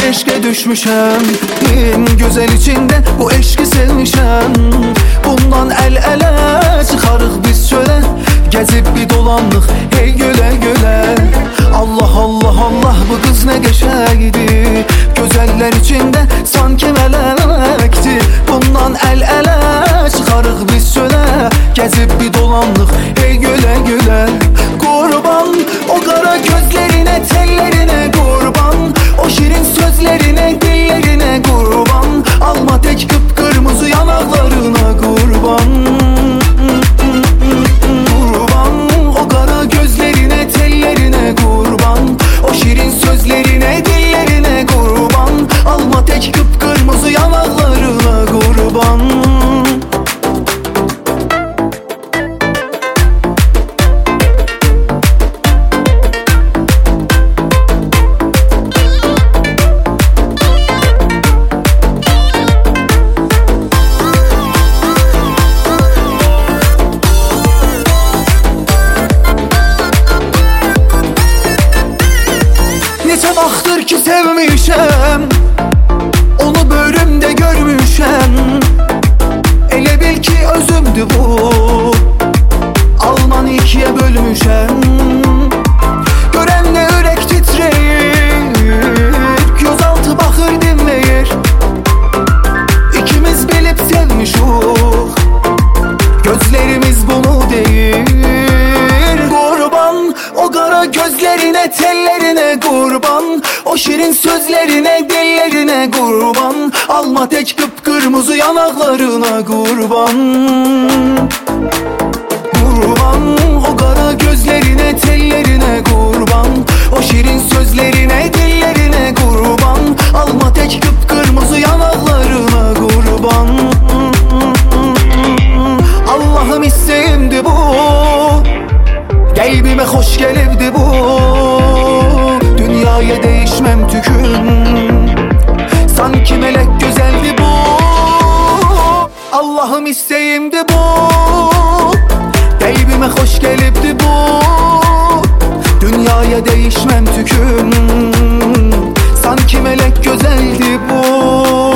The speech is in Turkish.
eşke düşmüşem, güzel içinde bu eşki sevmişem. Bundan el ele çıkarıq biz şöyle, gezip bir dolandık hey göle göle. Allah Allah Allah, bu kız ne geçeydi, gözeller içinde sanki melekti. Bundan el ele çıkarıq biz şöyle, gezip bir dolandık hey göle göle. Kurban o kara gözlerine, tellerine kurban, o şirin sözlerine, dillerine kurban. Alma tek kıpkırmızı yanaklarına kurban. Kurban o kara gözlerine, tellerine kurban, o şirin sözlerine, dillerine kurban. Alma tek kıpkırmızı yanaklarına kurban. Neçə vaxtdır ki sevmişəm, onu bölümdə görmüşəm. Elə bil ki özümdür bu, almanı ikiye bölmüşəm. Görəndə ürək titrəyir, gözaltı baxır dinləyir. İkimiz bilib sevmişuq, gözlərimiz bunu deyir. Kurban o kara gözlerine, tellerine kurban, o şirin sözlerine, dillerine kurban. Alma tek kıpkırmızı yanaklarına kurban. Kurban o kara gözlerine, tellerine kurban, o şirin sözlerine, dillerine kurban. Alma tek kıpkırmızı yanaklarına kurban. Allah'ım isteğimdi bu, kalbime hoş gelirdi bu. Dünyaya değişmem tükün, sanki melek güzeldi bu. Allah'ım isteğimdi bu, kalbime hoş gelirdi bu. Dünyaya değişmem tükün, sanki melek güzeldi bu.